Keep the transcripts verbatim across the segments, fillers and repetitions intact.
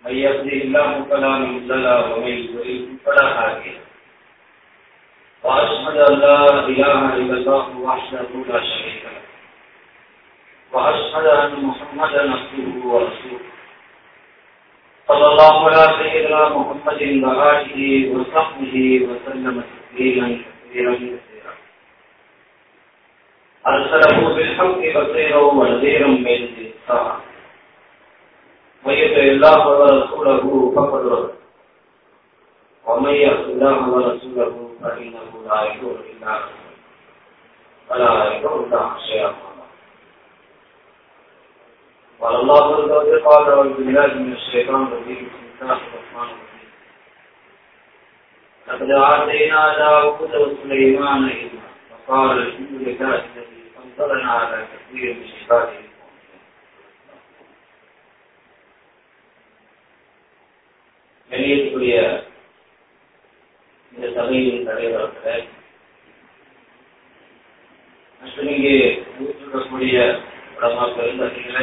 من يهده الله فلا مضل له ومن يضلل فلا هادي له وأشهد أن لا إله إلا الله وحده لا شريك له وأشهد أن محمدا عبده ورسوله صلى الله على سيدنا محمد وآله وصحبه وسلم تسليما كثيرا كثيرا أرسله بالحق بصيرا ونذيرا بين الساعة من يطع الله ورسوله فقد رشد ومن يعص الله ورسوله فإنه لا يضر إلا نفسه ولا يضر الله شيئا. قال الله عز قال أعوذ بالله من الشيطان الرجيم بسم الله الرحمن الرحيم لقد آتينا داوود وسليمان علما وقال الحمد لله الذي فضلنا على كثير من عباده. கணியத்துக்குரிய இந்த சபையின் தலைவர்களே, மற்றும் இங்கே இருக்கக்கூடிய உடமாக்கள் இருந்தீங்களே,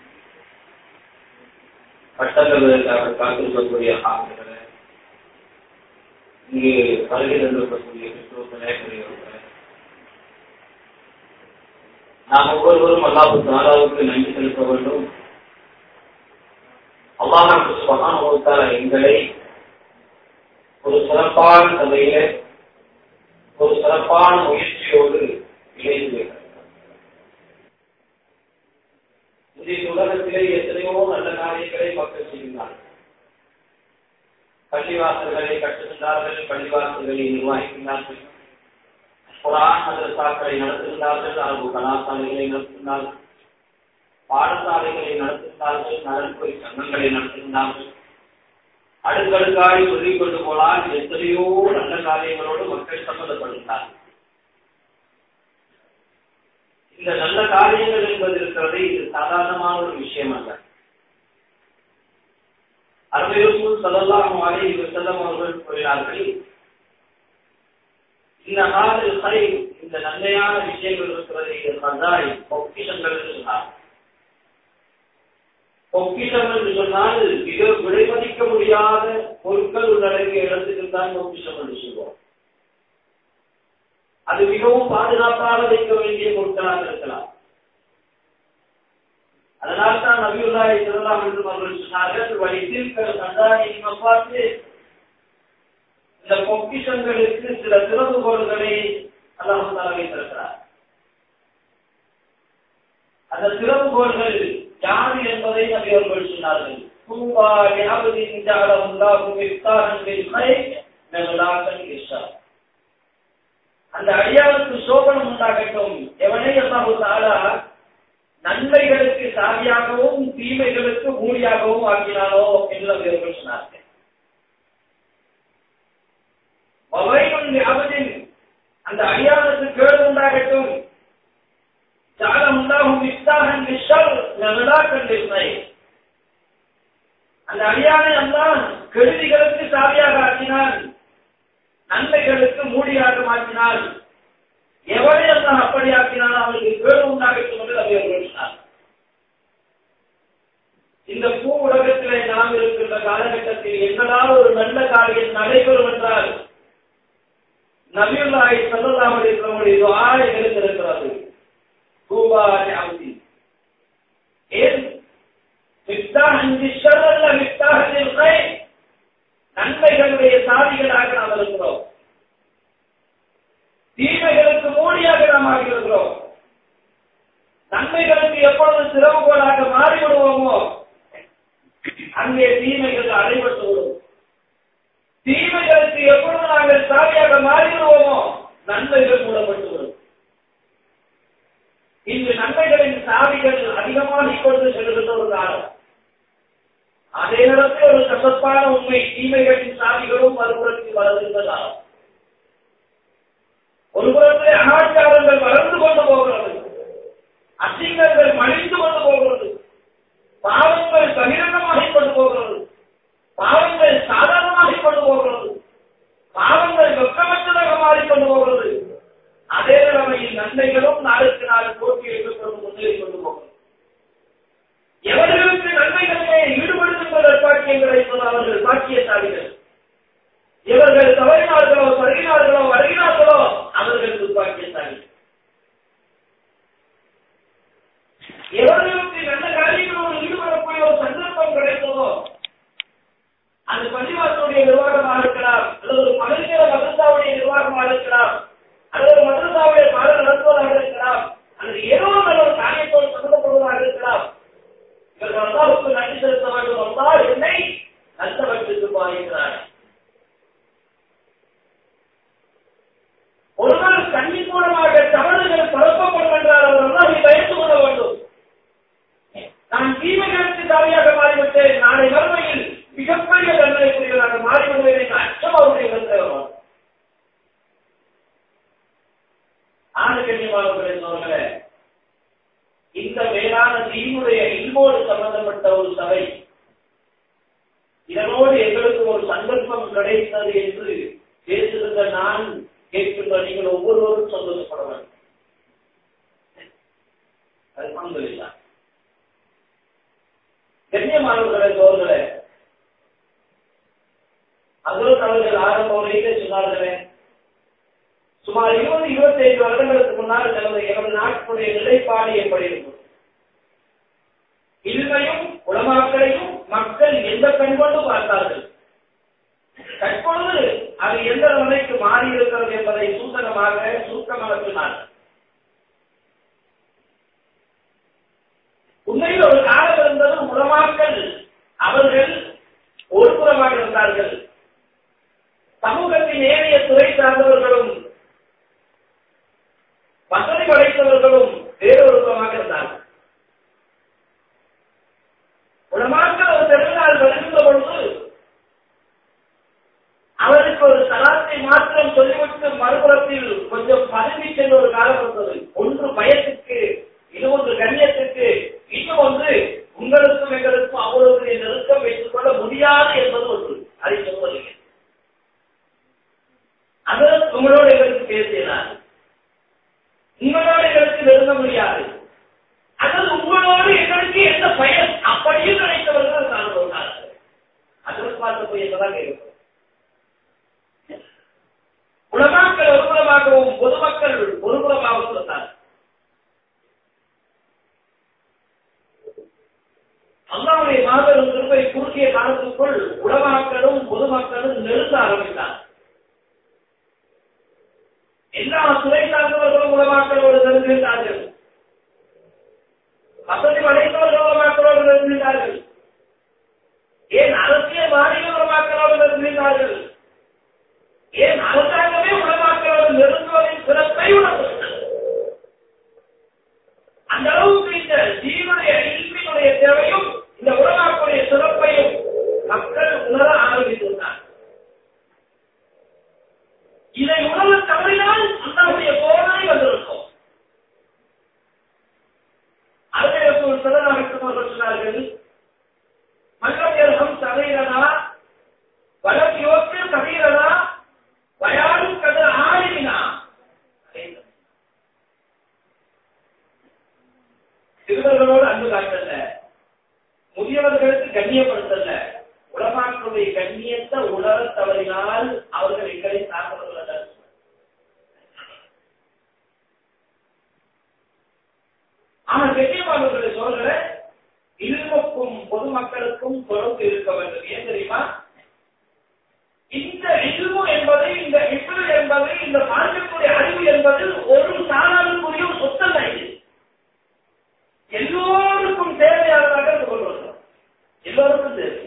பட்டங்களுக்காக காத்திருக்கக்கூடிய ஆசிரியர்களே, இங்கே வருகை தந்திருக்கக்கூடிய கிறிஸ்துவர்களே, பெரியவர்களே, நாம் ஒவ்வொருவரும் அல்லாஹ் தஆலாவுக்கு நன்றி செலுத்த வேண்டும். அல்லாஹ் சுப்ஹானஹு வ தஆலா எங்களை ஒரு சிறப்பான சபையிலே ஒரு சிறப்பான முயற்சியோடு இணைந்து இந்த உலகத்திலே எத்தனையோ நல்ல காரியங்களை மக்கள் செய்கிறார்கள். பள்ளிவாசல்களை கட்டுகின்றார்கள், பள்ளிவாசல்களை நிர்வகிக்கின்றார்கள், குர்ஆன் மதரசாக்களை நடத்துகின்றார்கள், அரபு கலாசாலைகளை நடத்துகின்றார்கள், பாடசாலைகளை நடத்துகின்றார்கள், நலன்புரி சங்கங்களை நடத்துகின்றார்கள். அடுக்கடுக்காய் சொல்லிக் கொண்டு போனால் எத்தனையோ நல்ல காரியங்களோடு மக்கள் சம்பந்தப்படுகிறார்கள். இந்த நல்ல காரியங்கள் என்பது இருக்கிறது, இது சாதாரணமான ஒரு விஷயம் அல்ல. அருமை ரசூல் ஸல்லல்லாஹு அலைஹி வஸல்லம் அவர்கள் கூறினார்கள், இந்த ஹாதில் கைர், இந்த நன்மையான விஷயங்கள் இருக்கிறது, இது கதாய் பொக்கிஷங்கள் என்று சொன்னார். பொக்கிஷம் என்று சொன்னால் மிக விலைமதிக்க முடியாத பொருட்கள் உள்ளடங்கிய இடத்துக்கு தான் பொக்கிஷம் என்று சொல்வோம். அது மிகவும் பாதுகாப்பாக வைக்க வேண்டிய பொருட்களாக இருக்கலாம். அதனால் தான் நபியுல்லாஹி ஸல்லல்லாஹு அலைஹி வஸல்லம் அவர்கள் சொன்னார்கள், வலிதில்க கதாயி மஃபாத்தி, இந்த பொக்கிஷங்களுக்கு சில திறவுகோல்களை அல்லாஹ் தஆலா வைத்திருக்கிறார். அந்த திறவுகோல்கள் யார் என்பதை நபி அவர்கள் சொன்னார்கள். தூபா லிஅப்தின் ஜஅலல்லாஹு மிஃப்தாஹன் லில் கைர் மலாகன் இஷார், அந்த அடியாருக்கு சோபனம் உண்டாகட்டும், எவனை அல்லாஹ் தஆலா நன்மைகளுக்கு சாவியாகவும் தீமைகளுக்கு மூடியாகவும் ஆக்கினானோ என்று நபி அவர்கள் சொன்னார்கள். வவையுன் லிஅப்தின், அந்த அடியாருக்கு கேடு உண்டாகட்டும், ஜஅலல்லாஹு மிஃப்தாஹன் லிஷர் மலாகன் லில் கைர், அந்த அடியானை அல்லாஹ் கெடுதிகளுக்கு சாவியாக ஆக்கினான், நன்மைகளுக்கு மூடியாக மாற்றினான். எவரை அல்லாஹ் அப்படி ஆக்கினான் அவருக்கு கேடு உண்டாகட்டும் என்று நபி அவர்கள் சொன்னார். இந்த பூ உலகத்திலே நாம் இருக்கின்ற காலகட்டத்தில் எங்களால் ஒரு நல்ல காரியம் நடைபெறும் என்றால் நபியுல்லாஹி ஸல்லல்லாஹு அலைஹி வஸல்லம் துஆ எழுந்திருக்கிறது. தூபா லிஅப்தி, ஏன் மிஃப்தாஹன் லிஷர் அல்ல மிஃப்தாஹன் லில் கைர், நன்மைகளுடைய சாவிகளாக நாம் இருக்கிறோம், தீமைகளுக்கு மூடியாக நாம் ஆகியிருக்கிறோம். நன்மைகளுக்கு எப்பொழுது திறவுகோலாக மாறிவிடுவோமோ அங்கே தீமைகள் அடைபட்டு விடும். தீமைகளுக்கு எப்பொழுது நாங்கள் சாவியாக மாறிவிடுவோமோ நன்மைகள் மூடப்பட்டுவிடும். இன்று நன்மைகளின் சாவிகள் அதிகமாக கொண்டு செல்கின்ற ஒரு காலம். அதே நேரத்தில் ஒரு கசப்பான உண்மை, தீமைகளின் சாவிகளும் மறுபுறத்தில் வளர்கின்ற காலம். ஒரு புறத்திலே அனாச்சாரங்கள் வளர்ந்து கொண்டு போகிறது, அசிங்கங்கள் மலிந்து கொண்டு போகிறது, பாவங்கள் பகிரங்கமாகிக் கொண்டு போகிறது, பாவங்கள் சாதாரணமாகிக் கொண்டு போகிறது, பாவங்கள் வெக்கமற்றதாக மாறிக்கொண்டு போகிறது. அதே நிலைமையில் நன்மைகளும் நாளுக்கு நாள் போட்டியை முன்னேறி கொண்டு போகிறது. எவர்களுக்கு நன்மைகளிலே ஈடுபடுத்துவதற்காக எங்களை நன்றி செலுத்த வேண்டும். அல்லாஹ் என்னை நல்லவற்றுக்கு பாய்கிறார். ஒருவர் கண்ணின் மூலமாக தவறுகள் பரப்பப்படும் என்றால் அவர் அல்லாஹ்வை பயந்து கொள்ள வேண்டும். நான் தீமைகளுக்கு தாவியாக மாறிவிட்டேன், நாளை மறுமையில் மிகப்பெரிய தண்டனைக்குரியவராக மாறிவிடுவேன் என்ற அச்சம் அவருடைய வரும். ஆறு கண்ணியமானவர்களே சோழர்களே, இந்த மேலான தீனுடைய இல்மோடு சம்பந்தப்பட்ட ஒரு சபை, இதனோடு எங்களுக்கு ஒரு சந்தர்ப்பம் கிடைத்தது என்று பேசுகின்ற நான் கேட்கின்ற நீங்கள் ஒவ்வொருவரும் சந்தோஷப்பட வேண்டும். அல்ஹம்துலில்லாஹ். கண்ணியமானவர்களே சோழர்களே, ஹஜ்ரத் அவர்கள் ஆரம்ப உரையிலே சொன்னார்களே, சுமார் இருபது இருபத்தி ஐந்து வருடங்களுக்கு முன்னால் எமது நாட்டினுடைய நிலைப்பாடு எப்படி இருக்கும்? இல்மையும் உலமாக்களையும் மக்கள் எந்த கண்கொண்டு பார்த்தார்கள். தற்பொழுது அது எந்த நிலைக்கு மாறி இருக்கிறது என்பதை சூசகமாக சுருக்கமாக சொன்னார்கள். உண்மையில் ஒரு காலம் இருந்தது, உலமாக்கள் அவர்கள் ஒரு புறமாக இருந்தார்கள், சமூகத்தின் ஏனைய துறை சார்ந்தவர்களும் வசதி படைத்தவர்களும் வேறொரு புறமாக இருந்தார்கள். உலமாக்கள் ஒரு திருநாள் வருகின்ற பொழுது அவருக்கு ஒரு சலாத்தை மாத்திரம் சொல்லிவிட்டு மறுபுறத்தில் கொஞ்சம் பதவி சென்ற ஒரு காலம் இருந்தது. ஒன்று பயத்துக்கு, இன்னொன்று கண்ணியத்துக்கு, இன்னும் ஒன்று உங்களுக்கும் எங்களுக்கும் அவ்வளவு நெருக்கம் வைத்துக் கொள்ள முடியாது என்பது ஒன்று. அதை சொல்வதில்லை. அதற்கு உங்களோடு எங்களுக்கு பேசினார், உங்களோடு எங்களுக்கு நெருங்க முடியாது, அதாவது உங்களோடு எங்களுக்கு எந்த பயன் அப்படியும் நினைத்தவர்கள் நான் சொன்னார்கள். அதற்கு பார்த்து போய் என்பதாக இருக்கும். உலமாக்கள் ஒருபுறமாகவும் பொதுமக்கள் ஒருபுறமாகவும் இருந்தார். அல்லாஹ்வுடைய மாபெரும் கிருபை குறுகிய காலத்துக்குள் உலமாக்களும் பொதுமக்களும் நெருங்க ஆரம்பித்தார். எல்லா துறை சார்ந்தவர்களும் உலமாக்களோடு நெருங்குகிறார்கள். வசதி படைத்தவர்கள் உலமாக்களோடு நெருங்குகிறார்கள். ஏன் அரசியல்வாதிகள் உலமாக்களோடு நெருங்குகிறார்கள். ஏன் அரசாங்கமே உலமாக்களோடு நெருங்குவதின் சிறப்பை உணர்ந்துள்ளது. அந்த அளவுக்கு இந்த தீனுடைய இல்மினுடைய தேவையும் இந்த உலமாக்களுடைய சிறப்பையும் மக்கள் உணர ஆரம்பித்துள்ளார். இதை உணர தவறினால் அல்லாஹ்வுடைய சோதனை வந்திருக்கும். அதற்கு ஒரு சிலர் சொன்னார்கள், மற்றவர்களும் தகையிறதா வளம் யோசித்து தகையிறதா வயாரும் கதை ஆறினா சிறுவர்களோடு அன்பு காட்டல, முதியவர்களுக்கு கண்ணியப்படுத்தல, உலமாக்களுடைய கண்ணியத்தை உணர தவறினால் அவர்கள் எங்களை சார்ந்தவர்கள். ஆனால் கண்ணியமானவர்களை சொல்ற இல்முக்கும் பொதுமக்களுக்கும் தொடர்பு இருக்க வேண்டும். ஏன் தெரியுமா? இந்த இல்மு என்பது, இந்த இல்மு என்பது, இந்த மார்க்கத்துடைய அறிவு என்பது ஒரு சாதாரண சொத்தல்ல. இது எல்லோருக்கும் தேவையானதாக கொள்கிறோம், எல்லோருக்கும் தேவை.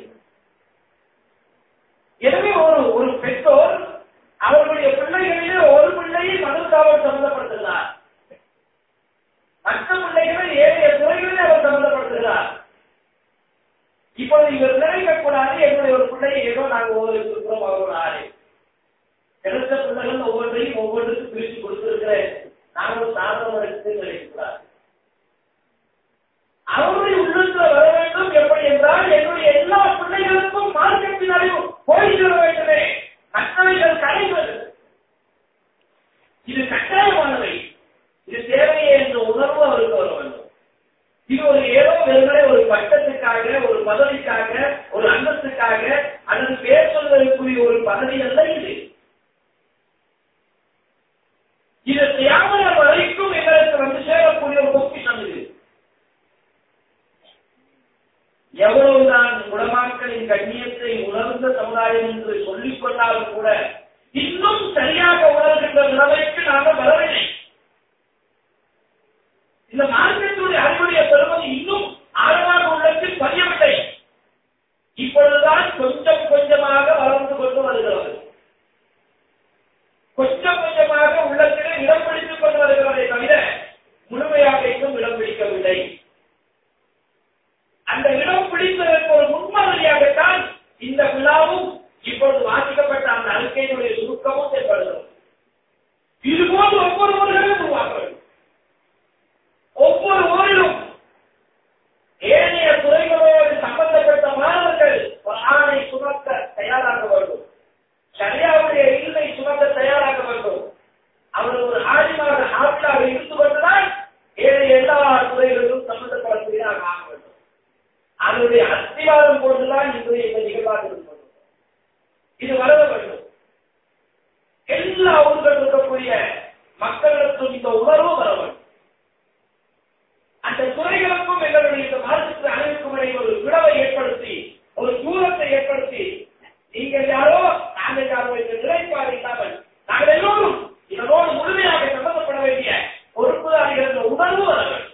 எனவே ஒரு ஒரு பெற்றோர் அவர்களுடைய பிள்ளைகளிலே ஒரு பிள்ளையை மதத்தாவோடு சம்பந்தப்படுத்துகிறார், மற்ற பிள்ளைகளை ஏழைய துறைகளிலே அவர் சம்பந்தப்படுத்துகிறார். இப்போது இவர் நினைக்கக்கூடாது, என்னுடைய ஒரு பிள்ளையை ஏதோ நாங்கள் ஒவ்வொரு இருக்கிறோம், அவரோட ஆறு கிடைத்த பிள்ளைகள் ஒவ்வொன்றையும் ஒவ்வொன்றுக்கும் பிரித்து கொடுத்திருக்கிறேன், நாங்கள் சாதனத்தை நினைக்கக்கூடாது. அவருடைய உள்ளத்தில் வர வேண்டும். எப்படி என்றால், என்னுடைய எல்லா பிள்ளைகளுக்கும் மார்க்கத்தின் அறிவு போய்விட வேண்டுமே, மற்றவைகள் கலைவது இது கட்டாயமானவை, இது தேவையே என்ற உணர்வு அவருக்கு வர வேண்டும். இது ஒரு ஏதோ வெறுமனே ஒரு பட்டத்துக்காக, ஒரு பதவிக்காக, ஒரு அந்தஸ்துக்காக அல்லது பேர் சொல்வதற்குரிய ஒரு பதவி அல்ல. இது இது தியாகர வரைக்கும் எங்களுக்கு வந்து சேரக்கூடிய ஒரு பொக்கிஷம். இது எவ்வளவுதான் உலமாக்களின் கண்ணியத்தை உணர்ந்த சமுதாயம் என்று சொல்லிக் கொண்டாலும் கூட இன்னும் சரியாக உணர்கின்ற நிலைமைக்கு நாங்கள் வரவில்லை. இந்த மார்க்கத்துடைய அறிவுடைய பெருமதி இன்னும் ஆழமாக உள்ளத்தில் பதியவில்லை. இப்பொழுதுதான் கொஞ்சம் கொஞ்சமாக வளர்ந்து கொண்டு வருகிறது. கொஞ்சம் கொஞ்சமாக உள்ளத்திலே இடம் பிடித்துக் கொண்டு வருகிறதை தவிர முழுமையாக இன்னும் இடம் பிடிக்கவில்லை. அந்த இடம் பிடிப்பதற்கு ஒரு முன்மாதிரியாகத்தான் இந்த விழாவும் இப்பொழுது வாசிக்கப்பட்ட அந்த அறிக்கையினுடைய சுருக்கமும் செயல்படுகிறது. இதுபோன்று ஒவ்வொரு ஊர்களும் உருவாக்க வேண்டும். ஒவ்வொரு ஊரிலும் ஏனைய துறைகளோடு சம்பந்தப்பட்ட மாணவர்கள் ஒரு ஆணை சுமக்க தயாராக வேண்டும். சரியாவுடைய இல்லை சுமக்க தயாராக வேண்டும். அவர் ஒரு ஆதிமாக ஆட்சியாக இருந்து கொண்டுதான் ஏனைய எல்லா துறைகளிலும் சம்பந்தப்படக்கூடியதாக ஆக வேண்டும். அதனுடைய அஸ்திவாதம் போன்றுதான் இன்றைய இந்த நிகழ்வாக இருந்தது. இது வர வேண்டும். எல்லா ஊர்கள் இருக்கக்கூடிய மக்களுக்கும் இந்த உணர்வு வர வேண்டும். அந்த துறைகளுக்கும் எங்களுடைய இந்த மாதத்துக்கு அனைவருக்கும் இடையே ஒரு விடவை ஏற்படுத்தி ஒரு தூரத்தை ஏற்படுத்தி நீங்கள் யாரோ நாங்கள் யாரோ என்ற நிலைப்பாடு இல்லாமல் நாங்கள் எல்லோரும் இதனோடு முழுமையாக சம்பந்தப்பட வேண்டிய பொறுப்புதாரிகள் என்ற உணர்வு வர வேண்டும்.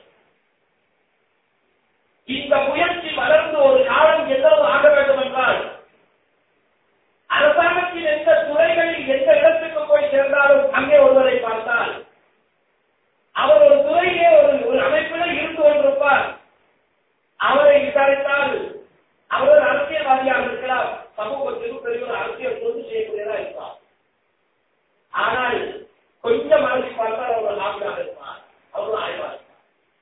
இந்த முயற்சி வளர்ந்து ஒரு காலம் எவ்வளவு ஆக வேண்டும் என்றால் அரசாங்கத்தின் எந்த துறைகளில் எந்த இடத்துக்கு போய் சேர்ந்தாலும் அங்கே ஒருவரை பார்த்தால் அவர் ஒரு துறையிலே ஒரு ஒரு அமைப்பிலே இருந்து கொண்டிருப்பார். அவரை விசாரித்தால் அவர் ஒரு அரசியல்வாதியாக இருக்கலாம், சமூகத்திற்கு பெரிய ஒரு அரசியல் தொண்டு செய்யக்கூடியதாக இருப்பார். ஆனால் கொஞ்சம் அலசி பார்த்தால் அவர் ஆய்வாக இருப்பார், அவர் ஆய்வாக இருப்பார்.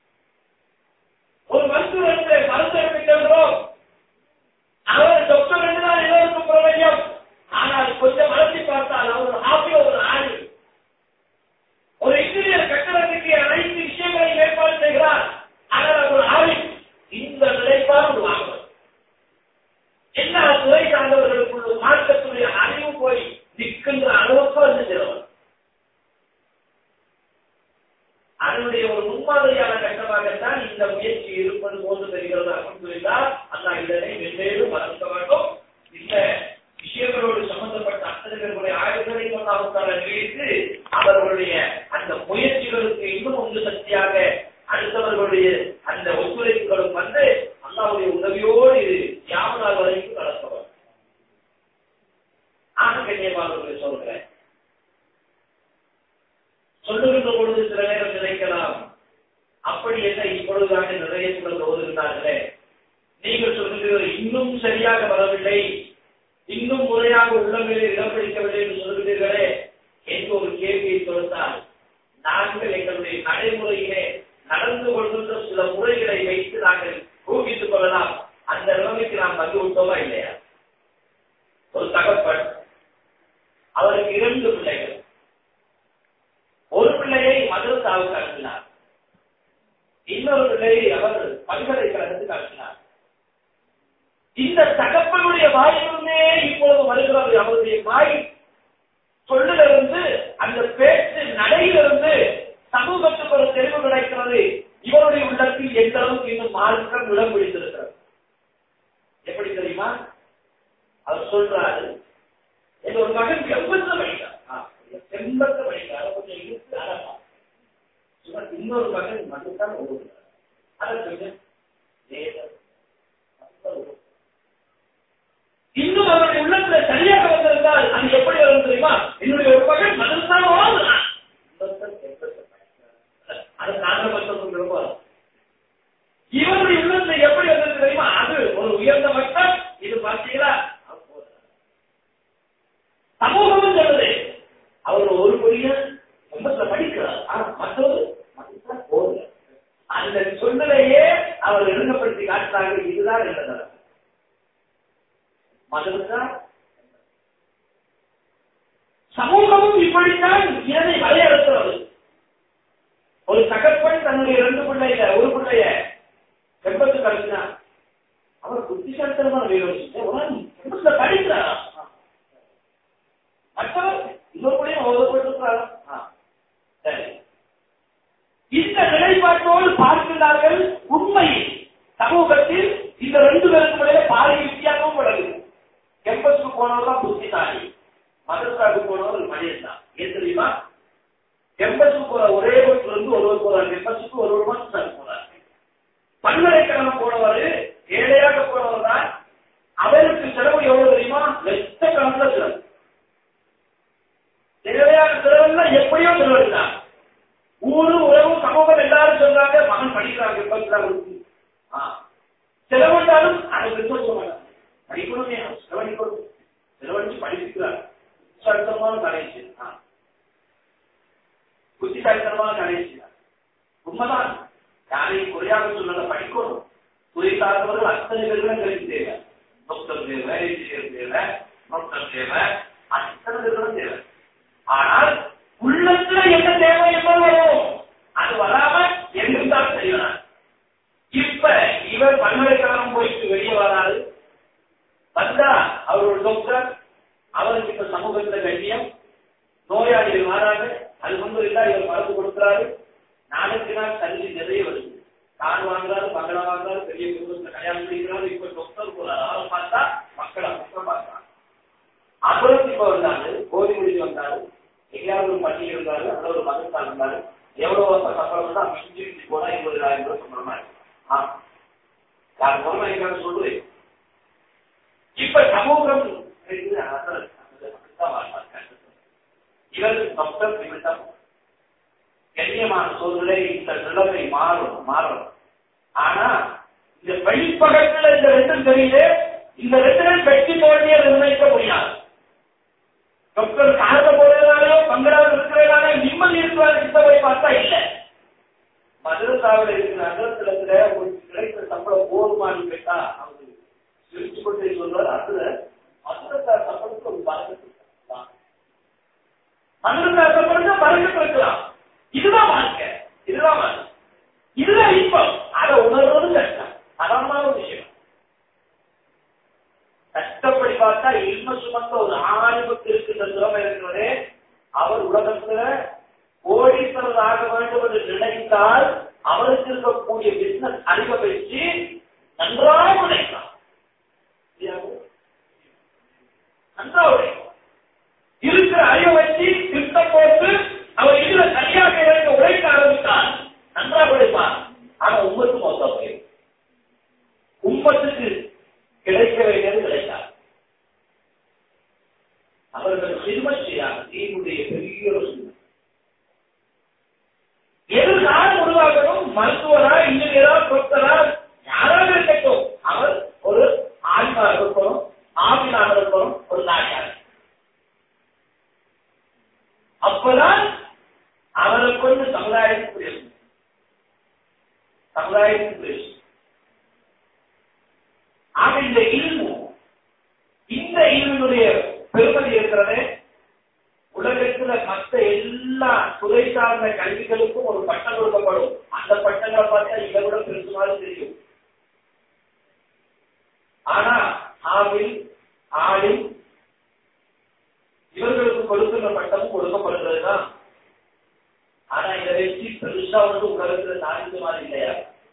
ஒரு மருத்துவத்தை மருத்துவத்தை சென்றோம், அவர் டாக்டர் என்றுதான் எல்லோருக்கும் பிரபஞ்சம். ஆனால் கொஞ்சம் அலசி பார்த்தால் அவர் ஆப்பிய ஒரு ஆணி. ஒரு இன்ஜினியர் கட்டடத்துக்கு அனைத்து விஷயங்களை ஏற்பாடு செய்கிறார், ஆனால் அவர் ஆணி. இந்த நிலைப்பாடு வாங்க எல்லா துறை சார்ந்தவர்களுக்குள்ள மார்க்கத்துடைய அறிவு போய் நிற்கின்ற அளவுக்கு வந்து செல்வார். அதனுடைய ஒரு முன்மாதிரியான கட்டமாகத்தான் இந்த முயற்சி இருப்பது போன்று தெரிகிறது. அல்ஹம்துலில்லாஹ், அல்லாஹ் இதனை மென்மேலும் வளர்க்க வேண்டும். இந்த விஷயங்களோடு சம்பந்தப்பட்ட அத்தனைகளுடைய ஆய்வுகளை சொன்னாவுக்கான நிலைத்து அவர்களுடைய அந்த முயற்சிகளுக்கு இன்னும் ஒன்று சக்தியாக அடுத்தவர்களுடைய அந்த ஒத்துழைப்புகளும் வந்து அல்லாஹ்வுடைய உதவியோடு இது யாவனால் வரைக்கும் நடத்தவர். ஆக கண்ணியமானவர்களை சொல்கிறேன், சொல்லுகின்ற பொழுது சில நேரம் நினைக்கலாம், அப்படி என்ன இப்பொழுதுதாங்க நிறைய சிலர் ஓதுகிறார்களே, நீங்கள் சொல்லுகிறீர்கள் இன்னும் சரியாக வரவில்லை, இன்னும் முறையாக உள்ளங்களில் இடம் பிடிக்கவில்லை என்று சொல்கிறீர்களே என்று ஒரு கேள்வியை தொடுத்தால், நாங்கள் எங்களுடைய நடைமுறையிலே நடந்து கொள்கின்ற சில முறைகளை வைத்து நாங்கள் ஊகித்துக் கொள்ளலாம். அந்த நிலைமைக்கு நாம் வந்து விட்டோமா இல்லையா? ஒரு தகப்பன், அவருக்கு இரண்டு பிள்ளைகள், ஒரு பிள்ளையை மதரசாவுக்கு அனுப்பினார், இன்னொரு பிள்ளையை அவர் பல்கலைக்கழகத்துக்கு அனுப்பினார். இந்த தகப்பனுடைய வாயிலிருந்தே இப்பொழுது வருகிறது அவருடைய வாய் சொல்லிலிருந்து அந்த பேச்சு நடையிலிருந்து சமூகத்துக்கு ஒரு தெளிவு கிடைக்கிறது. இவருடைய உள்ளத்தில் எந்த அளவுக்கு இன்னும் மாற்றம் இடம் பிடித்திருக்கிறது. எப்படி தெரியுமா? அவர் சொல்றாரு, என் ஒரு மகன் எவ்வளவு படிக்கிறார், எண்பத்து படிக்கிறார், கொஞ்சம் இருக்கு அழகா. இன்னொரு மகன் மட்டும்தான் ஓடுகிறார். அதை கொஞ்சம் இன்னும் அவருடைய உள்ளத்துல சரியாக வந்திருந்தால் அது எப்படி வரும் தெரியுமா? என்னுடைய ஒரு மகன் மதரசான ஓடுகிறான், அது நாங்கள் மட்டும் விரும்புகிறோம். இவருடைய உள்ளத்துல எப்படி வந்திருக்கு தெரியுமா? அது ஒரு உயர்ந்த மக்கள். இது பார்த்தீங்களா, சமூகமும் சொல்லுது அவர் ஒரு பொடிய படிக்கிறார், ஆனா மற்றொரு போதும். அந்த சொல்லையே அவர் எழுதப்படுத்தி காட்டுறாங்க. இதுதான் என்ன மதரசா. சமூகமும் இப்படித்தான் இதனை வரையறுக்கிறது. ஒரு தகப்பன் தன்னுடைய இரண்டு பிள்ளைய ஒரு பிள்ளைய செப்பத்து கழிச்சினார், அவர் புத்திசாலித்தனமான வேலை படிக்கிறாரா, மற்றவர் இன்னொரு ஓதப்பட்டிருக்கிறாரா? இந்த நிலைப்பாட்டோடு பார்க்கிறார்கள். உண்மையில் சமூகத்தில் இந்த ரெண்டு பேருக்கு இடையே பாரிய வித்தியாசமும் உள்ளது. கேம்பஸுக்கு போனவர் தான் புத்திசாலி, மதரசாவுக்கு போனவர் மனிதன் தான். ஏன் தெரியுமா? கேம்பஸுக்கு போற ஒரே ஒருத்தர் இருந்து ஒருவர் போறார், கேம்பஸுக்கு ஒரு ஒரு மாசம் போறாரு. பல்கலைக்கழகம் போனவர் ஏழையாக போனவர் தான். அவர் தேவை, அத்தனை தேவை. ஆனால் உள்ளத்துல என்ன தேவை என்பது வரும். அது வராம எங்கிருந்தாலும் செய்யலாம். இப்ப இவர் பல்கலைக்கழகம் போயிட்டு வெளியே வராது வந்தா அவர் ஒரு டாக்டர், அவருக்கு இப்ப சமூகத்துல கண்ணியம், நோயாளிகள் மாறாங்க, அது வந்து இல்லா இவர் மருந்து கொடுக்கிறாரு. நாளுக்கு நாள் கல்வி நிறைய வருது. கார் வாங்குறாரு, பங்களா வாங்குறாரு, பெரிய குடும்பத்தை கல்யாணம் பண்ணிக்கிறாரு. இப்ப டாக்டர் போறாரு, அவரை பார்த்தா மக்களை மக்கள் பார்க்கிறாங்க. அப்புறம் இப்ப வந்தாரு, கோடி முடிஞ்சு வந்தாரு, எங்கேயாவது ஒரு பள்ளி இருந்தாரு, அதில் ஒரு மதத்தால் இருந்தாரு. எவ்வளவு சம்பளம் தான் மிஞ்சி மிஞ்சி போனா இருபதாயிரம் ரூபாய் சம்பளமா இருக்கு. யார் மூலமா எங்காவது சொல்லுவேன். இப்ப சமூகம் இவர் டாக்டர் நிமித்தம் கண்ணியமான சூழ்நிலை இந்த நிலைமை மாறும் மாறும். ஆனா இந்த வெளிப்பகத்தில் இந்த ரெண்டும் தெரியல. இந்த ரெண்டு வெற்றி தோல்வியை நிர்ணயிக்க முடியாது. டாக்டர் காரண போறதுனாலயோ பங்களாவில் இருக்கிறதுனால நிம்மதி இருக்கிற போய் பார்த்தா இல்லை. மதுரசாவில் இருக்கிற அகலத்துல உங்களுக்கு கிடைக்கிற சம்பளம் போதுமானு கேட்டா அவங்க சிரிச்சு கொண்டே சொல்றாரு. அதுல மதுரசா சம்பளத்துக்கு ஒரு பலன் மதுரசா சம்பளம் பலன் இருக்கலாம். இதுதான் வாழ்க்கை, இதுதான் வாழ்க்கை, இதுதான் இன்பம். அதை உணர்வது கஷ்டம், சாதாரணமான ஒரு விஷயம். கஷ்டப்படி பார்த்தா இல்ம சுமந்த ஒரு ஆணிவுக்கு இருக்கின்ற திறமை இருக்கிறதே, அவர் உலகத்துல கோடீஸ்வரர் ஆக வேண்டும் என்று நினைத்தால் அவருக்கு இருக்கக்கூடிய பிசினஸ் அறிவை வச்சு நன்றாக உழைக்கலாம். நன்றாக உழைக்கலாம். இருக்கிற அறிவை வச்சு திட்டம் போட்டு அவர் இதுல சரியாக இறங்க உழைக்க ஆரம்பித்தால் நன்றாக உழைப்பார். ஆனா உம்மத்து மொத்தம் போயிடும். உம்மத்துக்கு கிடைக்க வேண்டியது கிடைக்காது. அவர்கள் சிறுமச்சியாக தீனுடைய பெரிய ஒரு எதிர்காலம் உருவாக்கணும். மருத்துவரா, இன்ஜினியரா, டாக்டரா, யாராக இருக்கட்டும், அவர் ஒரு ஆண்மாக இருக்கணும், ஆவினாக இருக்கணும், ஒரு நாயாக. அப்பதான் அவரை கொண்டு சமுதாயத்துக்கு பேசும், சமுதாயத்துக்கு பேசும். ஆக இந்த இல்மு, இந்த இல்முடைய பெருமதி இருக்கிறதே, உலகத்துல மற்ற எல்லா துறை சார்ந்த கல்விகளுக்கும் ஒரு பட்டம் கொடுக்கப்படும். அந்த பட்டங்களை பார்த்தா இதை விட பெருசுமாறு தெரியும். ஆனா ஆவில் ஆளில் இவர்களுக்கு கொடுக்கின்ற பட்டமும் கொடுக்கப்படுகிறது தான். ஆனா இதை வச்சு பெருசா வந்து உலகத்துல சாதித்த மாதிரி இல்லையா?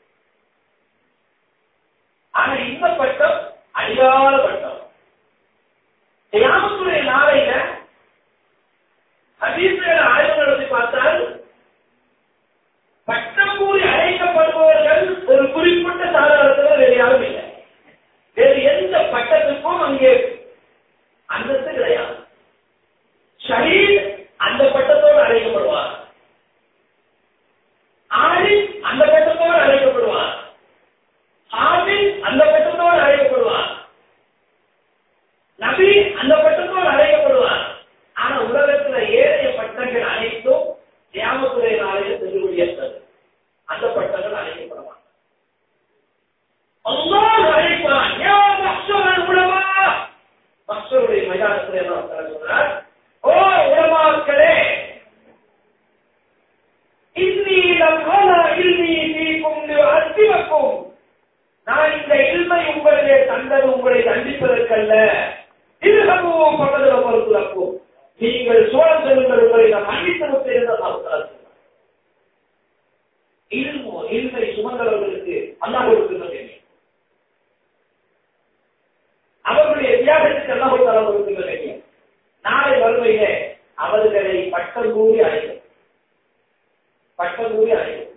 ஆனா இந்த பட்டம் அழியாத பட்டம். கியாமத்துடைய நாளையில ஹதீஸ்களை ஆய்வு நடத்தி பார்த்தால் பட்டம் கூறி அழைக்கப்படுபவர்கள் ஒரு குறிப்பிட்ட சாதாரணத்தில் வேறு யாரும் இல்லை. வேறு எந்த பட்டத்துக்கும் அங்கே அந்தஸ்து கிடையாது. ஷஹீத் அந்த பட்டத்தோடு அழைக்கப்படுவார், ஆலிம் அந்த பட்டத்தோடு அழைக்கப்படுவார், ஹாஃபிஸ் அந்த பட்டத்தோடு அழைக்கப்படுவார், நபி அந்த பட்டத்தோடு அழைக்கப்படுவார். ஆனா உலகத்துல ஏழைய பட்டங்கள் அனைத்தும் கியாமத்துடைய நாளையில் செல்லுபடியேற்றது. அந்த பட்டங்கள் அழைக்கப்படுவாங்க. அல்லாஹ் அழைப்பான், யா மஹ்ஷரல் உலமா. மஹ்ஷருடைய மைதானத்திலே அல்லாஹ் சொல்றார், ஓ உலமாக்களே, இன்னி லம் அலா இல்மி ஃபீக்கும் லிஅஸ்திமக்கும். நான் இந்த இல்மை உங்களிலே தந்தது உங்களை தண்டிப்பதற்கல்ல. இதுஹபு ஃபகத் கஃபர்து லக்கும். நீங்கள் சோழம் செல்லுங்கள், உங்களை நான் மன்னித்து விட்டேன் என்று அல்லாஹ் சொல்றார். இல்மு இல்மை சுமந்தவர்களுக்கு அல்லாஹ் கொடுக்கின்றது. அவர்களுடைய தியாகத்துக்கு அல்லாஹ் கொடுக்கின்றது. நாளை வறுமையிலே அவர்களை பட்டம் கூறி அழைக்கும், பட்டம் கூறி அழைக்கும்.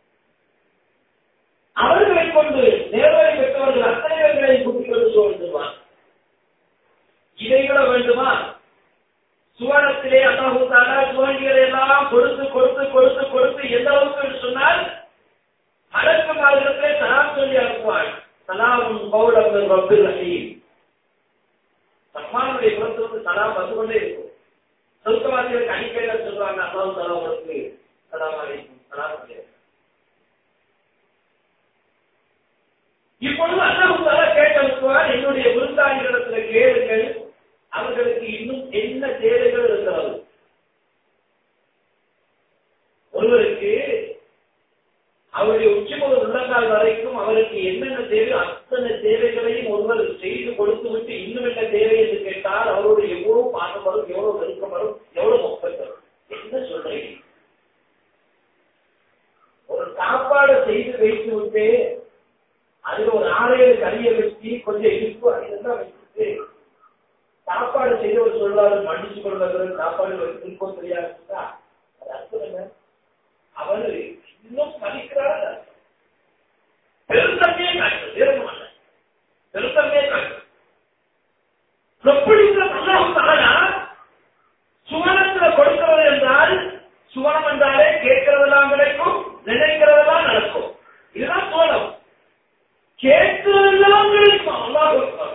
அவர்களை கொண்டு நேர்வழி பெற்றவர்கள் அத்தனை பேர்களை கூட்டிக்கொண்டு சொல்லுவார். இதைவிட வேண்டுமா? சுவனத்திலே அல்லாஹ் தஆலா சுவனங்களை எல்லாம் கொடுத்து கொடுத்து கொடுத்து கொடுத்து எந்த அளவுக்கு சொன்னால் மலக்குமார்களிடத்திலே சலாம் சொல்லி அனுப்புவார். சலாமுன் கௌலம் மின் ரப்பிர் ரஹீம். ரஹ்மானுடைய புறத்திலிருந்து சலாம் வந்து கொண்டே இருக்கும். சொர்க்கவாசிகளுக்கு அடிக்கையில சொல்றாங்க, அல்லாஹ் தஆலா உங்களுக்கு சலாம் அலைக்கும், சலாம் அலைக்கும். இப்பொழுது அல்லாஹ் தஆலா கேட்டு அனுப்புவார், என்னுடைய விருந்தாளிகளிடத்துல கேளுங்கள், அவர்களுக்கு இன்னும் என்ன தேவைகள் இருக்கிறது? ஒருவருக்கு அவருடைய உச்சி முதல் உள்ளங்கால் வரைக்கும் அவருக்கு என்னென்ன தேவை அத்தனை தேவைகளையும் ஒருவர் செய்து கொடுத்து விட்டு இன்னும் என்ன தேவை என்று கேட்டால் அவரோடு எவ்வளவு பாசம் வரும், எவ்வளவு நெருக்கம் வரும், எவ்வளவு மொப்பம் வரும். என்ன சொல்றீங்க? ஒரு சாப்பாடு செய்து வைத்து விட்டு அதுல ஒரு ஆறேழு கறியை வச்சு கொஞ்சம் இனிப்பு அதெல்லாம் வச்சுட்டு சாப்பாடு செய்தவர் சொல்றாரு மன்னிச்சு கொள்வது சாப்பாடு வைத்திருக்கோம் தெரியாதுன்னா அது அர்த்தம் என்ன? அவரு இன்னும் மதிக்கிறார். பெருந்தன்மையை காட்டு வேறும் அல்ல, பெருந்தன்மையை காட்டு. எப்படி சுவனத்தில் கொடுக்கிறது என்றால் சுவனம் என்றாலே கேட்கிறதெல்லாம் கிடைக்கும், நினைக்கிறதெல்லாம் நடக்கும். இதுதான் சோழம். கேட்கிறதெல்லாம் கிடைக்கும். அல்லாஹ் கொடுப்பார்.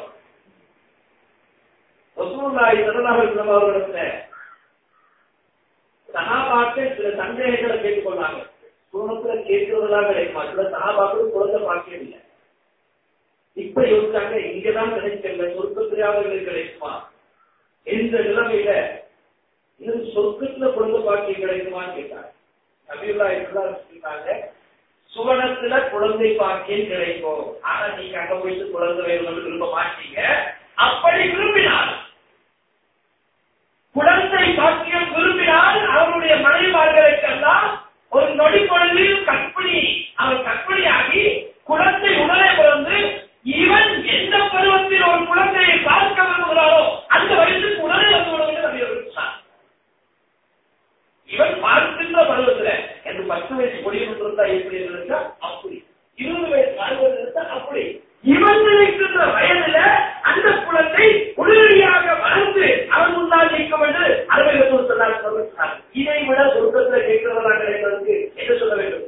ரசூலுல்லாஹி ஸல்லல்லாஹு அலைஹி வஸல்லம் அவர்களிடத்துல சஹாபாக்கள் சில சந்தேகங்களை கேட்டுக்கொள்ளாங்க. சுவனத்துல கேட்கிறதெல்லாம் கிடைக்குமா? சில சஹாபாக்கள் குழந்தை பாக்கியம் இல்லை. இப்ப யோசிச்சாங்க இங்கதான் கிடைக்கல, சொர்க்கத்திலாவது கிடைக்குமா என்ற நிலைமையில இன்னும் சொர்க்கத்துல குழந்தை பாக்கியம் கிடைக்குமான்னு கேட்டாங்க. நபியுல்லாஹி ஸல்லல்லாஹு அலைஹி வஸல்லம் சொல்றாங்க சுவனத்துல குழந்தை பாக்கியம் கிடைக்கும். ஆனா நீங்க அங்க போயிட்டு குழந்தை வேணும்னு விரும்ப மாட்டீங்க. அப்படி விரும்பினால் குழந்தை பாக்கியம் விரும்பினால் அவருடைய மனைவிமார்களுக்கெல்லாம் ஒரு நொடி பொழுதில் கற்பனை அவர் கற்பனையாகி குழந்தை உடனே பிறந்து இவன் எந்த பருவத்தில் ஒரு குழந்தையை பார்க்க விரும்புகிறாரோ அந்த வயசுக்கு உடனே வந்து விடுவது. இவன் பார்க்கின்ற பருவத்தில் என்று பத்து வயசு முடியும் இருந்தா எப்படி இருந்தா அப்படி, இருபது வயசு நாற்பது இருந்தா அப்படி, இவன் நினைக்கின்ற வயதுல அந்த குழந்தை உடனடியாக வளர்ந்து அவன் முன்னால் நிற்கும் என்று அறுபது சொன்னார். இதை விட சொர்க்கத்தில் கேட்கிறவர்களாக கிடைப்பதற்கு என்ன சொல்ல வேண்டும்?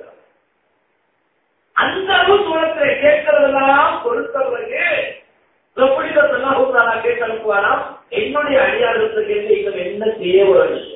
அந்த அளவு சூழத்தில் கேட்கிறதெல்லாம் பொருத்தவர்களுக்கு எப்படி சொன்னா கேட்டு அனுப்புவாராம். என்னுடைய அடியாளத்தை கேட்டு இவங்க என்ன செய்ய வேண்டும்?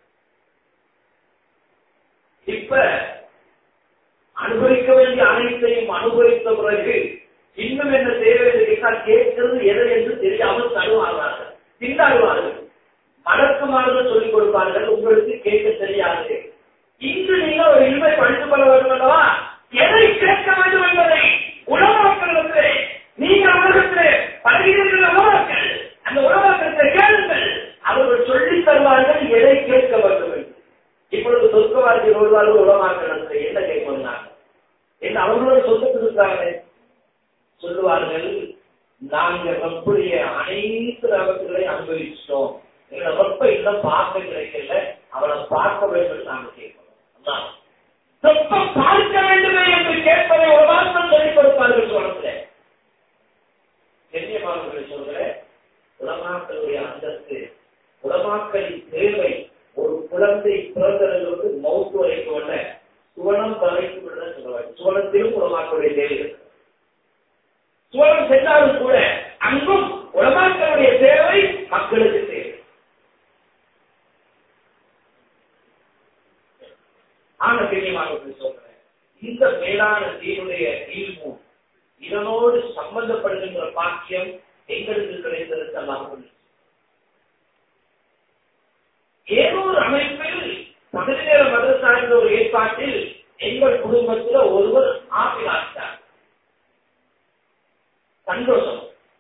இப்ப அனுபவிக்க வேண்டிய அனைத்தையும் அனுபவித்த பிறகு இன்னும் என்ன தேவை கேட்டால் கேட்கிறது எதை என்று தெரியாமல் தடுவார்கள், திண்டாடுவார்கள், மடக்குமாறுகள் சொல்லிக் கொடுப்பார்கள். உங்களுக்கு கேட்க தெரியாது. இன்று நீங்கள் ஒரு இல்மை படித்துக் கொள்ள வேண்டும் அல்லவா? எதை கேட்க வேண்டும் என்பதை உலமாக்களிடத்திலே நீங்கள் உலகத்திலே பழகின்ற உலமாக்கள் அந்த உலமாக்களை கேளுங்கள். அவர்கள் சொல்லித் தருவார்கள் எதை கேட்க வேண்டும் என்று. இப்பொழுது சொர்க்கவாதி வருவார்கள் உலமாக்களிடத்திலே என்ன கேட்க வந்தாங்க என்று அவர்களோட சொந்தத்தில் இருக்கிறார்கள். சொல்லுவார்கள் நாங்கள் ரப்புடைய அனைத்து ரகங்களை அனுபவிச்சிட்டோம், எங்களை ரப்ப இன்னும் பார்க்க கிடைக்கல, அவளை பார்க்க வேண்டும் நாங்கள் கேட்கிறோம். ரப்ப பார்க்க வேண்டுமே என்று கேட்பதை ஒரு மாதம் சொல்லிக் கொடுப்பார்கள். சொல்ல கண்ணியமானவர்களை சொல்கிறேன், உலமாக்களுடைய அந்தஸ்து உலமாக்களின் தேவை ஒரு குழந்தை பிறந்ததிலிருந்து மௌத்து வரைக்கும் அல்ல, சுவனம் வரைக்கும் சொல்ல வேண்டும். சுவனத்திலும் உலமாக்களுடைய தேவை இருக்கு. சுவனம் சென்றாலும் கூட அங்கும் உலமாக்களுடைய தேவை மக்களுக்கு தேவை. ஆன கண்ணியமாக சொல்றேன், இந்த மேலான தீனுடைய தீர்வு இதனோடு சம்பந்தப்படுகின்ற பாக்கியம் எங்களுக்கு கிடைத்திருக்கலாம். ஏதோ ஒரு அமைப்பில் பகுதி நேர மதரசா என்ற ஒரு ஏற்பாட்டில் எங்கள் குடும்பத்தில் ஒருவர் ஆப்பிள் ஆகிட்டார். சந்தோஷம்.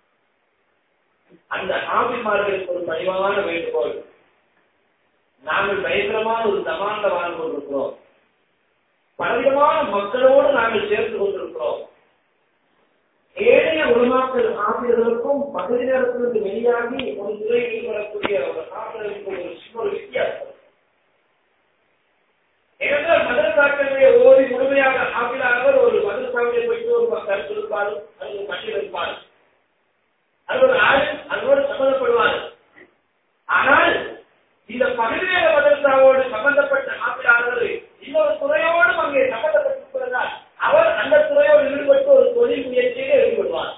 அந்த ஆபிமார்களுக்கு ஒரு பணிவான வேண்டுகோள், நாங்கள் பயங்கரமான ஒரு தமாண்ட வாழ்ந்து கொண்டிருக்கிறோம், பலவிதமான மக்களோடு நாங்கள் சேர்ந்து கொண்டிருக்கிறோம். ஏழைய உலமாக்கள் ஆசிரியர்களுக்கும் பகுதி நேரத்திலிருந்து வெளியாகி ஒரு துறையில் வரக்கூடிய ஒரு ஆசிரியருக்கு ஒரு சின்ன ஒரு வித்தியாசம். ஏனென்றால் மதரசாக்களை ஓடி முழுமையாக ஆப்பிளானவர் ஒரு மதரசாவிலே போயிட்டு ஒரு கருத்து இருப்பார், அது ஒரு மனிதர் இருப்பார், அது ஒரு ஆள் அதோடு சம்பந்தப்படுவார். ஆனால் இந்த பகுதி நேர மதரசாவோடு சம்பந்தப்பட்ட ஆப்பிளானவர் இன்னொரு துறையோடும் அங்கே சம்பந்தப்பட்டிருப்பதால் அவர் அந்த துறையோடு ஈடுபட்டு ஒரு தொழில் முயற்சியிலே ஈடுபடுவார்.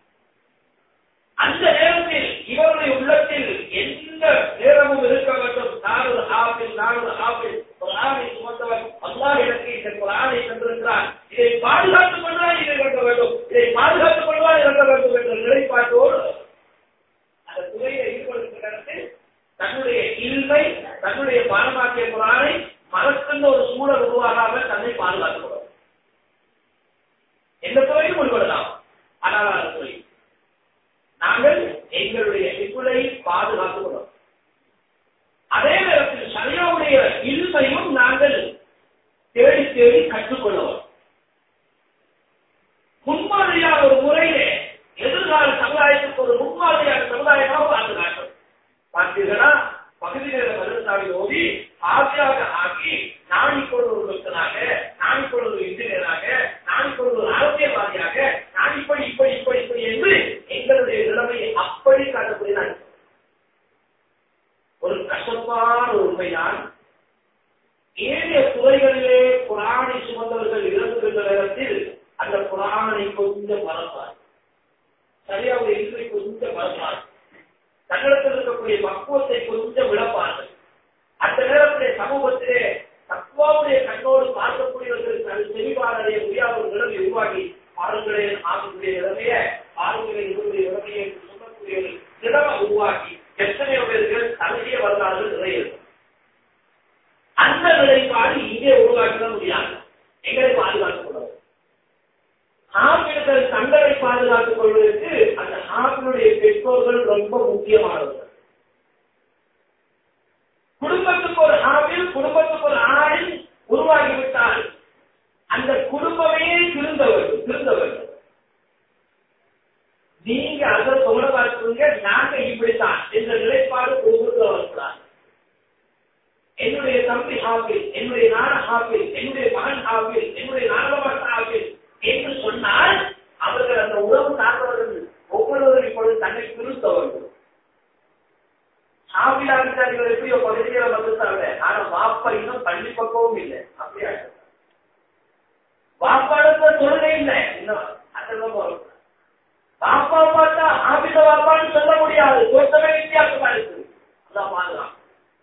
அந்த நேரத்தில் இவருடைய உள்ளத்தில் எந்த நேரமும் இருக்க வேண்டும், நான் ஒரு ஆப்பிள் நான் ஒரு ஆப்பிள் ஒரு ஆணை சுமந்தவர் அல்லாஹ் எனக்கு இந்த குர்ஆனை தந்திருக்கிறார், இதை பாதுகாத்துக் கொள்வார் இதை இறக்க வேண்டும், இதை பாதுகாத்துக் கொள்வார் இறக்க வேண்டும் என்ற நிலைப்பாட்டோடு அந்த துறையை ஈடுபடுகிற தன்னுடைய பாடமாக்கிய குரானை மறக்கின்ற ஒரு சூழல் உருவாகாமல் தன்னை பாதுகாத்துக் எந்த துறையும் உள்படலாம். ஆனால் துறை நாங்கள் எங்களுடைய இப்புலை பாதுகாத்துக் கொள்ளும். அதே நேரத்தில் ஷரியாவுடைய இல்மையும் நாங்கள் தேடி தேடி கற்றுக்கொள்ளுவோம். முன்மாதிரியான ஒரு முறையிலே எதிர்கால சமுதாயத்துக்கு ஒரு முன்மாதிரியான சமுதாயமாக வாழ்ந்து காட்டும். பார்த்தீர்களா, பகுதி நேர மதரசாவில் ஓதி ஆசியாக ஆக்கி நான் இப்பொழுது ஒரு டாக்டராக, நான் இப்பொழுது ஒரு இன்ஜினியராக, நான் இப்பொழுது ஒரு அரசியல்வாதியாக, நான் இப்படி இப்படி இப்படி இப்படி என்று எங்களுடைய நிலைமையை அப்படி காட்டக்கூடியதான். ஒரு கஷ்டப்பான ஒரு உண்மைதான். ஏனைய துறைகளிலே குரானை சுமந்தவர்கள் இறந்துகின்ற நேரத்தில் அந்த குரானை கொஞ்சம் மறப்பார், சரியாவுடைய இன்றை கொஞ்சம் மறப்பார், தங்களிடத்தில் இருக்கக்கூடிய பக்குவத்தை கொஞ்சம் விளப்பார்கள். அந்த நேரத்திலே சமூகத்திலே தக்குவாவுடைய கண்ணோடு பார்க்கக்கூடியவர்களுக்கு அது செவிபாடைய முடியாத ஒரு நிலைமை உருவாகி பாருங்களே ஆகக்கூடிய நிலைமைய பாருங்களே இவருடைய நிலைமையை சொல்லக்கூடிய நிலைமை உருவாக்கி எத்தனையோ பேர்கள் தலையே வரலாறுகள் நிறைய இருக்கும். அந்த நிலைப்பாடு இங்கே உருவாக்கிட முடியாது. எங்களை பாதுகாத்துக் கொள்வது, ஆண்கள் தங்களை பாதுகாத்துக் கொள்வதற்கு அந்த ஆண்களுடைய பெற்றோர்கள் ரொம்ப முக்கியமானவர்கள். குடும்பத்துக்கு ஒரு ஆணில் குடும்பத்துக்கு ஒரு ஆணில் உருவாகிவிட்டால் அந்த குடும்பமே திருந்த வேண்டும் திருந்த வேண்டும். நீங்க அதை சொல்ல பார்த்துங்க, நாங்க இப்படித்தான் என்ற நிலைப்பாடு ஒவ்வொரு வரக்கூடாது. என்னுடைய தம்பி ஹாஃபில், என்னுடைய நான ஹாஃபில், என்னுடைய மகன் ஹாஃபில், என்னுடைய நானவன் ஹாஃபில் என்று சொன்னால் அவர்கள் அந்த உறவு சார்ந்தவர்கள் ஒவ்வொருவரும் இப்பொழுது தன்னை திருத்தவர்கள். ஹாஃபில் ஆகிட்டார்கள் எப்படியோ பகுதியில வந்துட்டாங்க. ஆனா வாப்பா இன்னும் பள்ளி பக்கமும் இல்லை. அப்படியா வாப்பாடுத்த தொழிலே இல்லை இன்னும். அதெல்லாம் வாப்பா பார்த்தா ஆபித வாப்பான்னு சொல்ல முடியாது. தோற்றமே வித்தியாசமா இருக்கு. அதான் பாதுகாப்பு.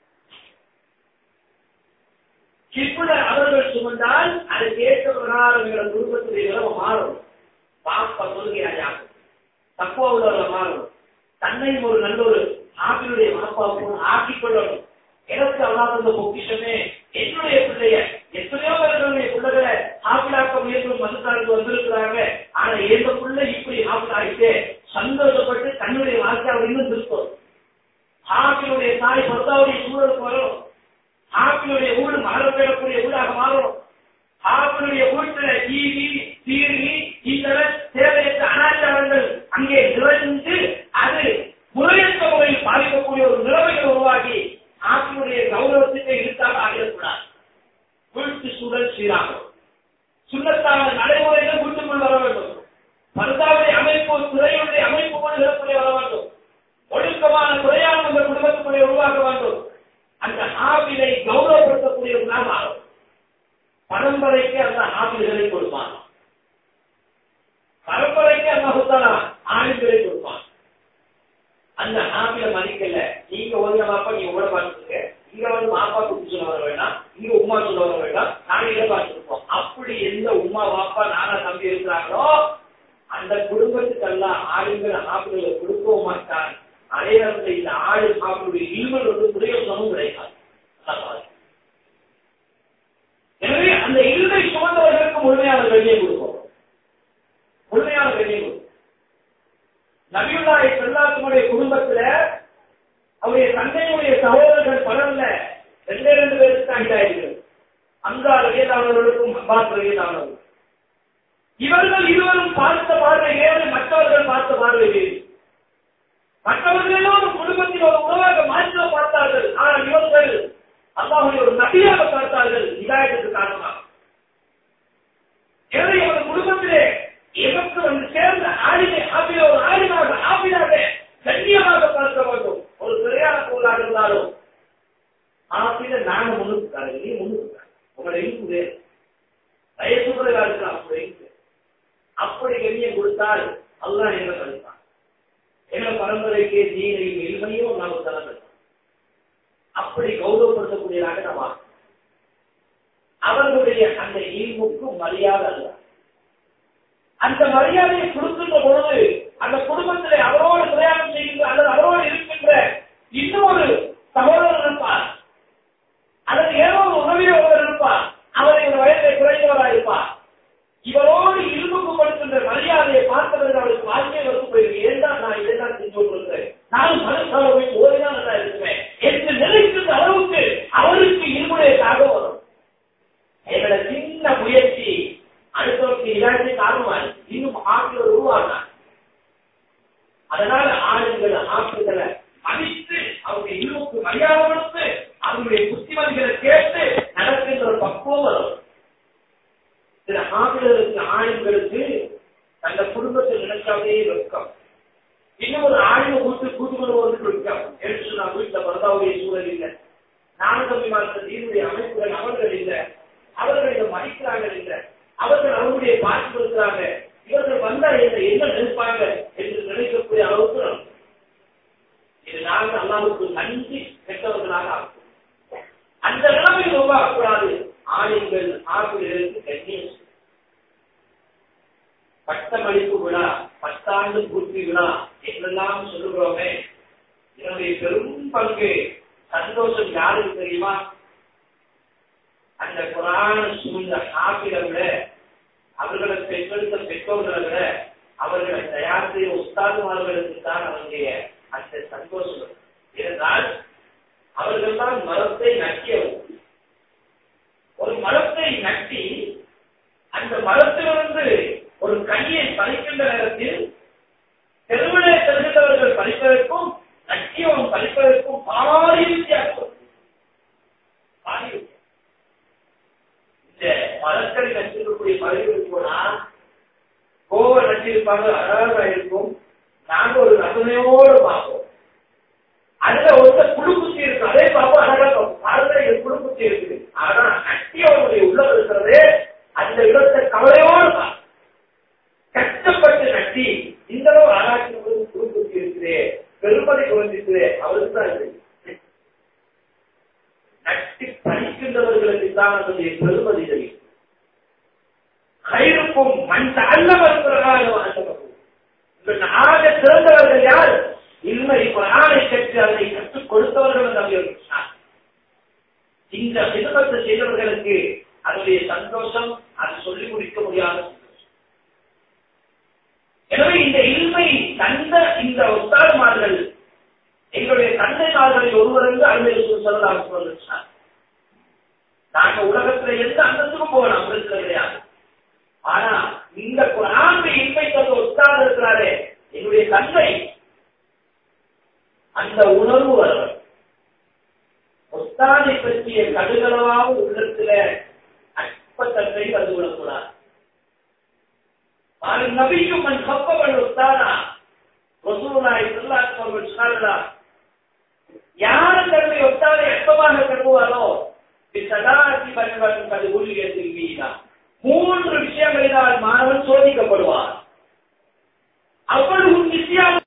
கிப்புல அவர்கள் சுமந்தால் அது கேட்கப்படாத குடும்பத்துடைய நிலவு மாறும். பாப்பா சொல்லுகிறாயா தக்குவா உள்ளவர்கள் மாறும். தன்னையும் ஒரு நல்ல ஒரு ஆபினுடைய மனப்பாவும் ஆக்கிக் கொள்ளணும். எனக்கு அல்லாத அந்த பொக்கிஷமே என்னுடைய பிள்ளைய எத்தனையோ பேர்களுடைய பிள்ளைகளை ஆப்பிளாக்க முயற்சி மதுக்காருக்கு வந்திருக்கிறாங்க. ஆனா எந்த பிள்ளை இப்படி ஆப்பிளாகிட்டு சந்தோஷப்பட்டு தன்னுடைய வாழ்க்கையை இன்னும் திருத்தம். ஆப்பினுடைய தாய் பத்தாவுடைய சூழலுக்கு வரும். ஆப்பினுடைய வீடு மலரப்பெறக்கூடிய வீடாக மாறும். ஆப்பினுடைய வீட்டுல டிவி டிவி இதர தேவையற்ற அனாச்சாரங்கள் அங்கே நிறைந்து அது முறையற்ற முறையில் பாதிக்கக்கூடிய ஒரு நிலைமைகள் உருவாகி ஆப்பினுடைய கௌரவத்துக்கு இருக்காக ஆகிடக்கூடாது. வீட்டு சூழல் சீராகும். சுண்ணத்தான நடைமுறைகள் வீட்டுக்குள் வர வேண்டும். பர்தாவுடைய அமைப்பு துறையுடைய அமைப்பு கொண்டு நிலப்படைய வர வேண்டும். ஒழுக்கமான துறையான அந்த குடும்பத்துக்குள்ளே உருவாக்க வேண்டும். அந்த ஆவிலை கௌரவப்படுத்தக்கூடிய மாறும். பரம்பரைக்கு அந்த ஆவில்களை கொடுப்பான். பரம்பரைக்கு அந்த ஆவில்களை கொடுப்பான். அந்த ஆவில மதிக்கல. நீங்க ஒரு மாப்பா நீங்க உட பார்த்துருக்க, இங்க வந்து மாப்பா குட்டி சொல்ல வர வேண்டாம், இங்க உமா சொல்ல வர வேண்டாம், நாங்க இதை பார்த்துருப்போம். அப்படி எந்த உமா வாப்பா நானா தம்பி இருக்கிறாங்களோ அந்த குடும்பத்துக்கெல்லாம் ஆளுங்கிற ஆவிகளை கொடுக்கவும் மாட்டான். அதே நேரத்தில் இந்த ஆடு ஆளுடைய இல்மல் வந்து பிரயோசனமும் கிடைக்காது. எனவே அந்த இல்மை சுமந்தவர்களுக்கு முழுமையான வெளியே கொடுப்போம். முழுமையான வெளியே கொடுப்போம். நபியுல்லாஹி ஸல்லல்லாஹு அலைஹி குடும்பத்துல அவருடைய தந்தையுடைய சகோதரர்கள் பலர்ல ரெண்டே ரெண்டு பேருக்கு தான் இதாயிருக்கிறது. அங்கா ரலியல்லாஹுக்கும் அப்பாஸ் ரலியல்லாஹு. இவர்கள் இருவரும் பார்த்த பார்வை வேறு, மற்றவர்கள் பார்த்த பார்வை வேறு. மற்றவர்கள் எல்லோரும் குடும்பத்தில் ஒரு உறவாக மாற்ற பார்த்தார்கள். ஆனால் இவர்கள் அல்லாஹ்வை ஒரு நபியாக பார்த்தார்கள். ஹிதாயத்துக்கு காரணமாக எனவே அவர் குடும்பத்திலே எமக்கு வந்து சேர்ந்த ஆளினை ஆபில ஒரு ஆளினாக ஆபிலாக கண்ணியமாக பார்க்க வேண்டும். ஒரு சிறையான பொருளாக இருந்தாலும் ஆபில நாங்க முன்னுக்கு நீ முன்னுக்கு உங்களை இருக்கு வயசு முறையாக இருக்கலாம். அப்படி கண்ணியம் கொடுத்தால் அல்லாஹ் என்ன கழிப்பான். எங்க பரம்பரைக்கு தீனையும் எளிமையும் நாம் தலைமை அப்படி கௌரவப்படுத்தக்கூடியதாக நம்ம அவர்களுடைய அந்த ஈர்ப்புக்கு மரியாதை அல்ல. அந்த மரியாதையை கொடுக்கின்ற பொழுது அந்த குடும்பத்திலே அவரோடு பிரயாணம் செய்கின்ற அல்லது அவரோடு இருக்கின்ற இன்னொரு சகோதரர் இருப்பார். அதனால ஆளுங்களை ஆற்றுகளை மதித்து அவருடைய இருவுக்கு மரியாதை கொடுத்து அவருடைய புத்திமதிகளை கேட்டு நடக்கின்ற ஒரு பக்குவம் வரும். சில ஆளுநருக்கு ஆளுங்களுக்கு தந்த குடும்பத்தில் நினைச்சாலே வெட்கம். இன்னும் ஒரு ஆளுநர் கூட்டு கூட்டு கொண்டு வந்து வெட்கம். எடுத்து நான் வீட்டில் பரதாவுடைய சூழல் இல்லை, நானூறு தீனுடைய அமைப்புகள் அவர்கள் இல்லை, அவர்கள் இதை மதிக்கிறார்கள் இல்லை, அவர்கள் அவருடைய பார்த்து கொடுக்கிறாங்க, இவர்கள் வந்தா என்ன என்ன நினைப்பாங்க என்று நினைக்கக்கூடிய அளவுக்கு இது நாங்கள் அல்லாவுக்கு நன்றி பெற்றவர்களாக ஆகும். அந்த நிலைமையில் உருவாகக்கூடாது. ஆளுங்கள் ஆசிரியர்களுக்கு கண்ணியம். பட்டமளிப்பு விழா, பத்தாண்டு பூர்த்தி விழா என்றெல்லாம் சொல்லுகிறோமே, இதனுடைய பெரும் பங்கு சந்தோஷம் யாருக்கு தெரியுமா? அந்த குரான் சூழ்ந்த ஆசிரியரை விட, அவர்களை பெற்றெடுத்த பெற்றோர்களை விட, அவர்களை தயார் செய்ய உஸ்தாதுமார்களுக்கு தான் அவருடைய அந்த சந்தோஷம். இருந்தால் அவர்கள் தான் மரத்தை நக்கியவர். ஒரு மரத்தை நட்டி அந்த மரத்திலிருந்து ஒரு கையை பறிக்கின்ற நேரத்தில் தெருவிலே செல்கின்றவர்கள் பறிப்பதற்கும் நக்கியவன் பறிப்பதற்கும் பாரி வித்தியாசம். இந்த மரக்கறி நச்சிருக்கக்கூடிய பறவைகள் போனா கோவை நச்சிருப்பாங்க, அழகா இருக்கும். நாங்க ஒரு ரசனையோடு பார்ப்போம். அதுல ஒரு குடும்பத்தி இருக்கு, அதே பார்ப்போம், அழகா பார்ப்போம். மரத்துல குடும்பத்தி இருக்குது. ஆனா நட்டியவனுடைய உள்ளம் இருக்கிறதே அந்த இடத்தை கவலையோடு பார்ப்போம். கஷ்டப்பட்டு நட்டி இந்த அளவு ஆராய்ச்சி குடும்பத்தி இருக்குது, பெருமதி குறைஞ்சிருக்கு, அவருக்கு தான் இருக்கு. நட்டி படிக்கின்றவர்களுக்கு தான் அதனுடைய பெருமதி தெரியும். கயிறுக்கும் மண் அல்ல வருகிறதாக ஆக சிறந்தவர்கள் யார்? இல்லை, ஆணை கற்று அதை கற்றுக் கொடுத்தவர்கள் நம்பியவர்கள். இந்த விதத்தை செய்தவர்களுக்கு அதனுடைய சந்தோஷம் அது சொல்லிக் முடிக்க முடியாத சந்தோஷம். எனவே இந்த இல்மை தந்த இந்த உஸ்தாதுமார்கள் எங்களுடைய தந்தைமார்களில் ஒருவர் என்று அருமையில் சொல்லலாம் சொல்லுங்கள். நாங்க உலகத்துல எந்த அந்தத்துக்கும் போகலாம், பிரச்சனை கிடையாது. ஆனா இந்த குர்ஆனுடைய இல்மை தந்த உஸ்தாது இருக்கிறாரே என்னுடைய தந்தை, அந்த உணர்வு வரும். உஸ்தாதை பற்றிய கடுகளவாக உள்ளத்துல அற்பத்தன்மை வந்து விடக்கூடாது. நபிக்கும் மண் கப்பவள் உஸ்தாதா ரசூலுல்லாஹி ஸல்லல்லாஹு அலைஹி வஸல்லம் யார் தன்னுடைய உஸ்தாதை அற்பமாக கருதுவாரோ சதாசி பண்பன் அது ஊழியத்தில் மீதா மூன்று விஷயங்களினால் மாணவன் சோதிக்கப்படுவார். அவ்வளவு விஷயம்